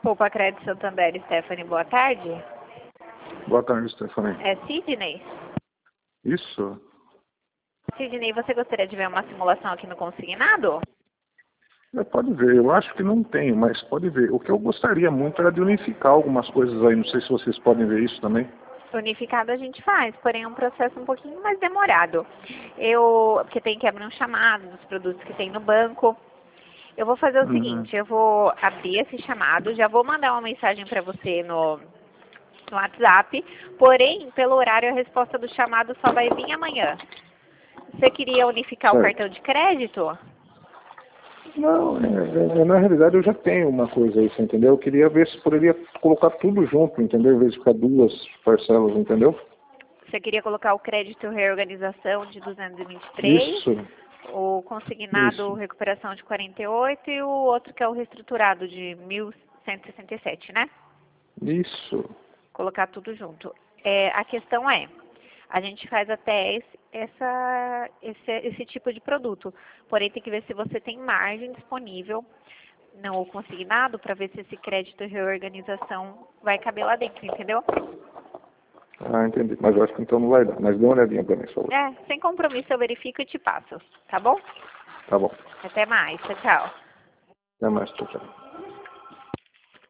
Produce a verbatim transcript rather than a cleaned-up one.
Poupa Crédito Santander, Stephanie, boa tarde. Boa tarde, Stephanie. É Sidney? Isso. Sidney, você gostaria de ver uma simulação aqui no consignado? É, pode ver, eu acho que não tenho, mas pode ver. O que eu gostaria muito era de unificar algumas coisas aí, não sei se vocês podem ver isso também. Unificado a gente faz, porém é um processo um pouquinho mais demorado. Eu, porque tem que abrir um chamado dos produtos que tem no banco. Eu vou fazer o Uhum. seguinte, eu vou abrir esse chamado, já vou mandar uma mensagem para você no, no WhatsApp, porém, pelo horário, a resposta do chamado só vai vir amanhã. Você queria unificar o Certo. cartão de crédito? Não, é, é, na realidade eu já tenho uma coisa aí, você entendeu? Eu queria ver se poderia colocar tudo junto, entendeu? Em vez de ficar duas parcelas, entendeu? Você queria colocar o crédito reorganização de duzentos e vinte e três, Isso, o consignado isso, recuperação de quarenta e oito e o outro que é o reestruturado de mil cento e sessenta e sete, né? isso. Colocar tudo junto. É, a questão é, a gente faz até esse, essa, esse, esse tipo de produto, porém tem que ver se você tem margem disponível no consignado para ver se esse crédito e reorganização vai caber lá dentro, entendeu? Ah, entendi. Mas eu acho que então não vai dar. Mas dê uma olhadinha pra mim, por favor. É, sem compromisso eu verifico e te passo, tá bom? Tá bom. Até mais, tchau, tchau. Até mais, tchau, tchau.